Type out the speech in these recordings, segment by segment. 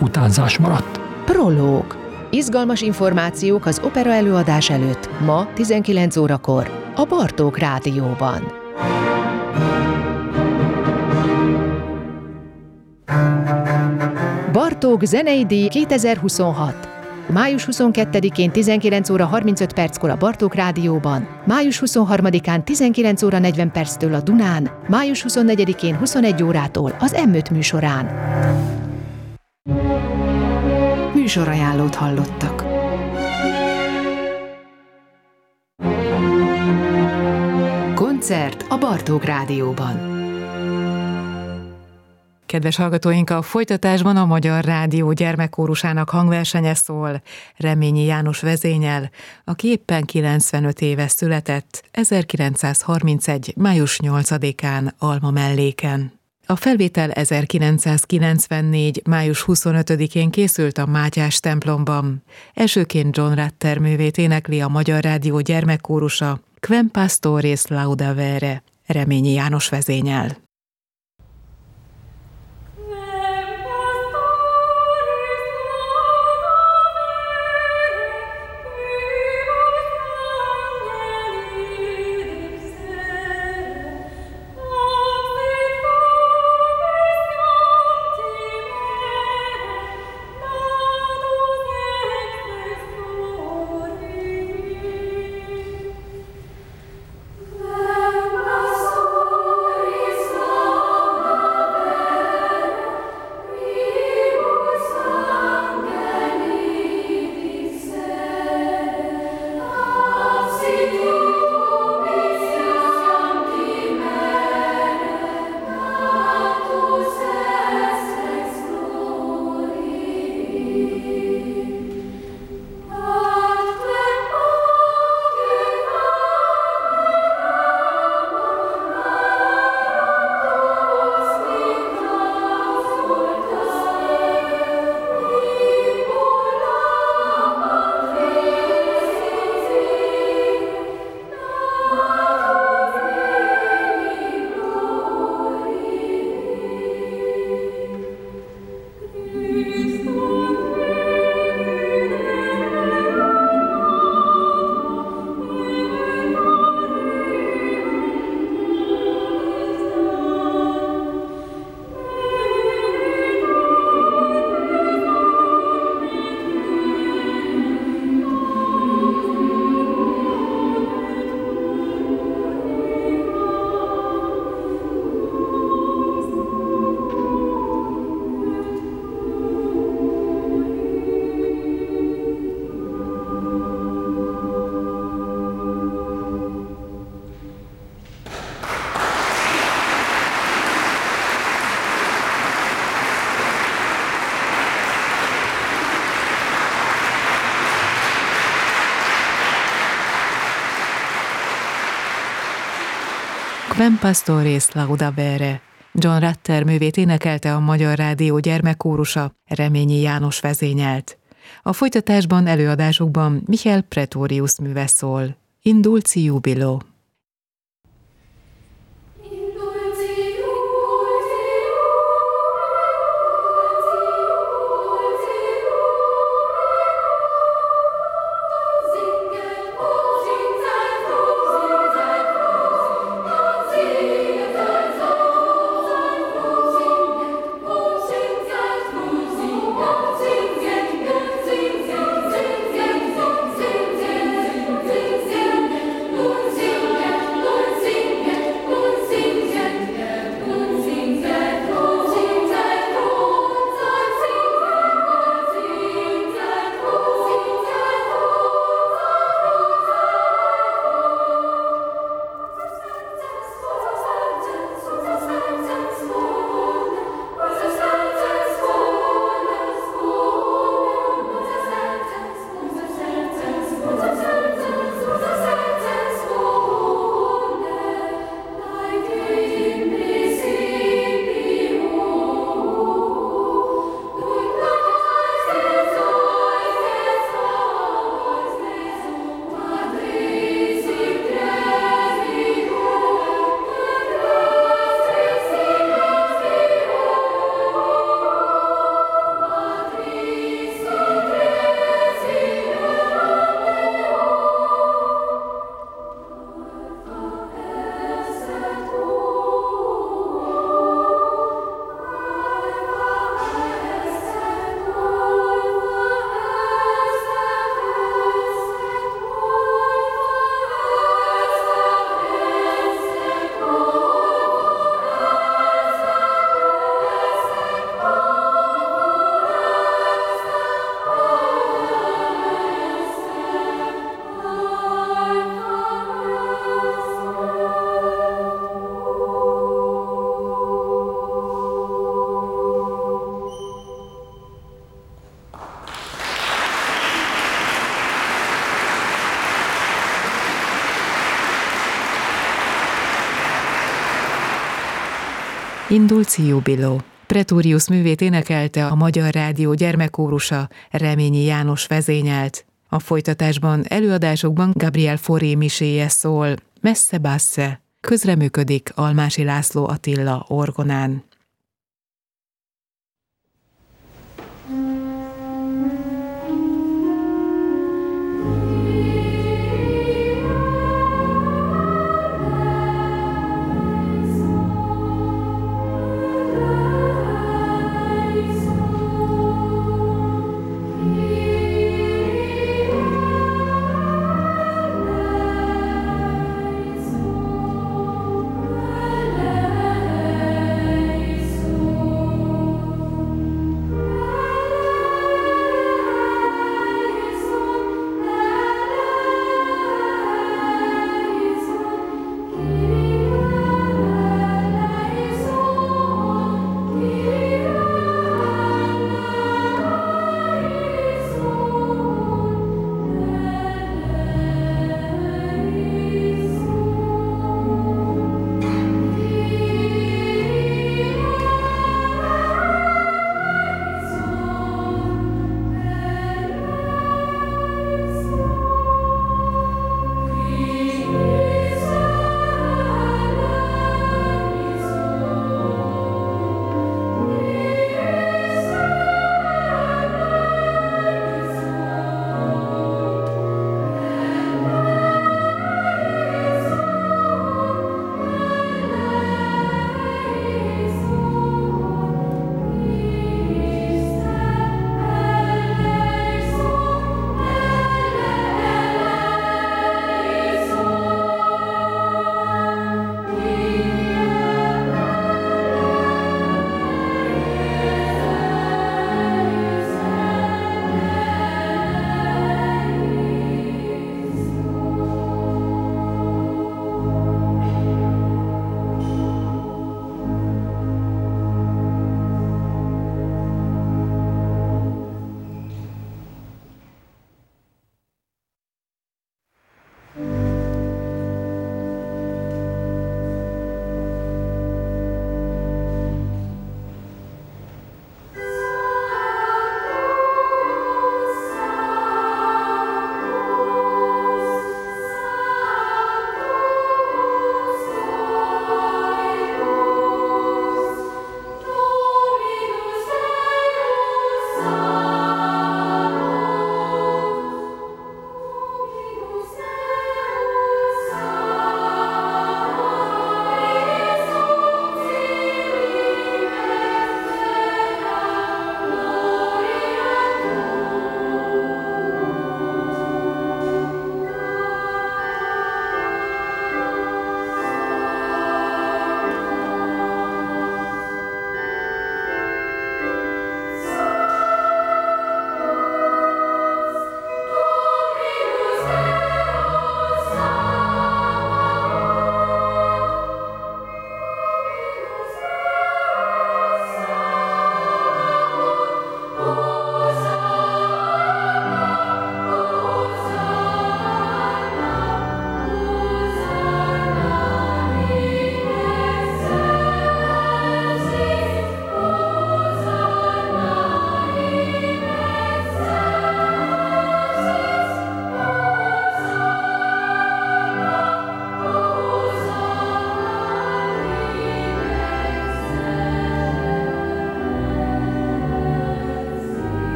utánzás maradt. Prológ. Izgalmas információk az opera előadás előtt, ma 19 órakor, a Bartók Rádióban. Bartók zenei díj 2026. Május 22-én 19 óra 35 perckor a Bartók Rádióban, május 23-án 19 óra 40 perctől a Dunán, május 24-én 21 órától az M5 műsorán. Műsorajánlót hallottak. Koncert a Bartók Rádióban. Kedves hallgatóink, a folytatásban a Magyar Rádió gyermekkórusának hangversenye szól Reményi János vezénnyel, aki éppen 95 éves született 1931. május 8-án Alma-melléken. A felvétel 1994. május 25-én készült a Mátyás templomban. Elsőként John Rutter művét énekli a Magyar Rádió gyermekkórusa, Quem Pastoris Laudavere, Reményi János vezénnyel. Quem Pastoris Laudavere, John Rutter művét énekelte a Magyar Rádió gyermekkórusa, Reményi János vezénnyelt. A folytatásban előadásukban Michael Pretorius műve szól. In dulci jubilo. Sing Indulci Jubilo. Pretorius művét énekelte a Magyar Rádió gyermekkórusa, Reményi János vezényelt. A folytatásban előadásokban Gabriel Fauré miséje szól, Messe Basse, közreműködik Almási László Attila orgonán.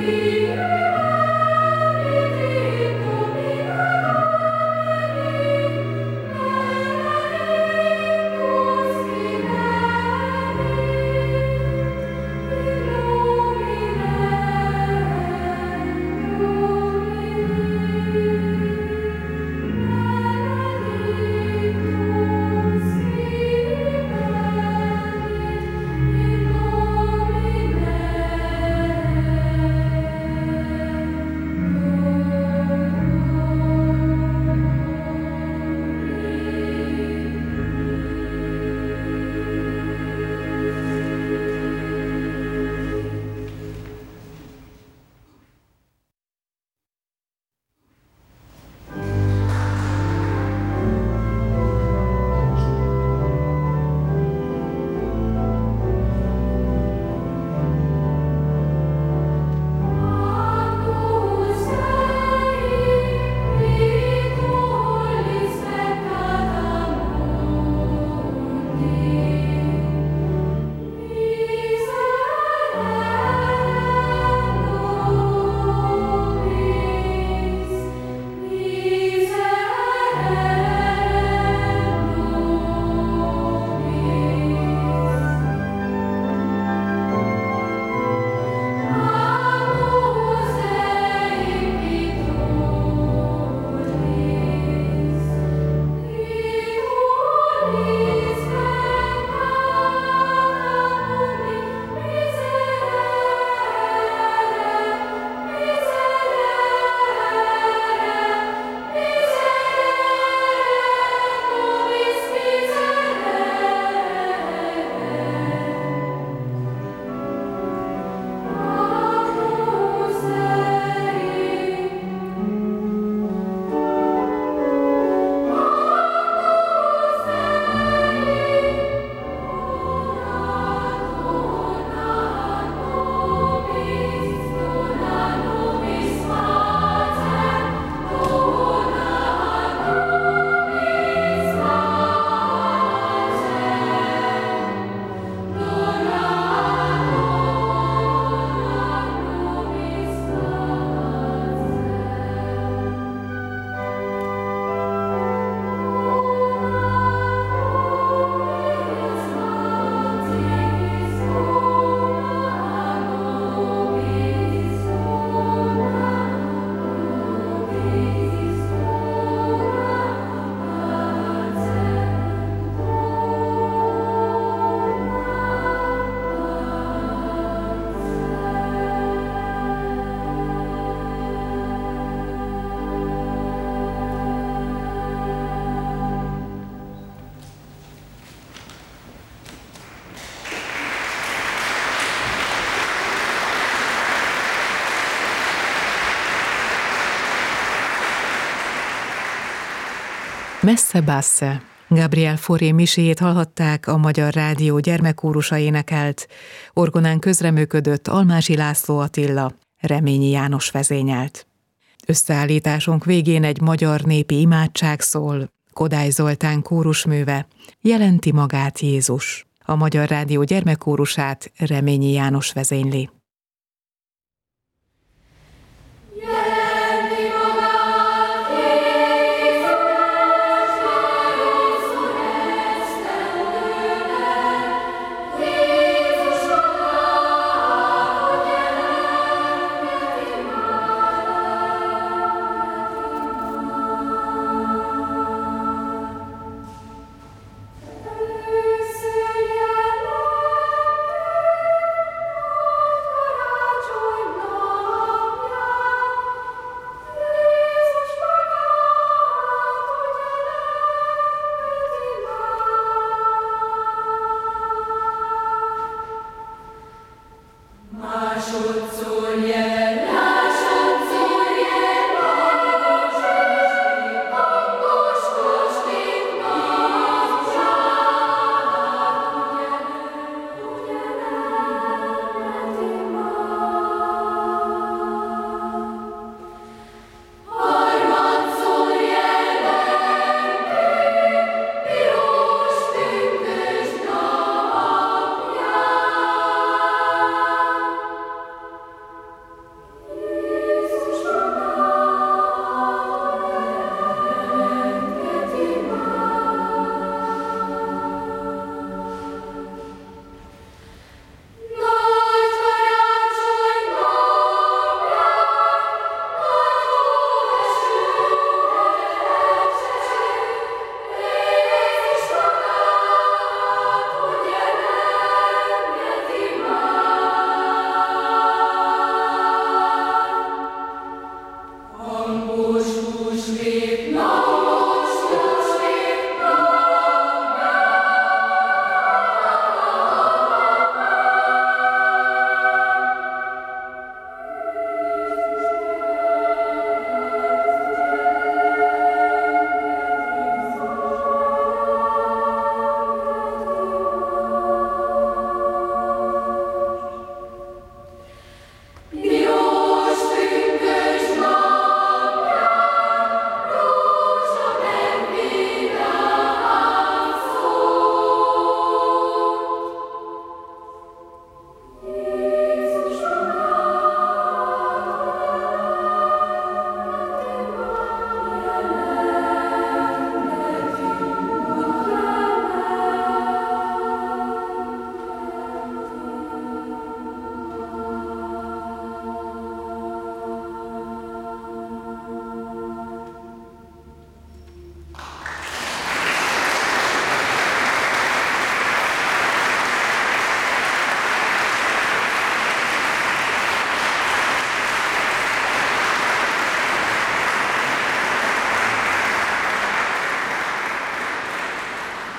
Messe Basse. Gabriel Fauré miséjét hallhatták, a Magyar Rádió gyermekkórusa énekelt, orgonán közreműködött Almási László Attila, Reményi János vezényelt. Összeállításunk végén egy magyar népi imádság szól, Kodály Zoltán kórusműve, Jelenti magát Jézus. A Magyar Rádió gyermekkórusát Reményi János vezényli.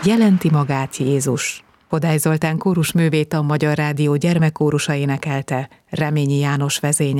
Jelenti magát Jézus. Kodály Zoltán kórusművét, a Magyar Rádió gyermekkórusa énekelte, Reményi János vezényel.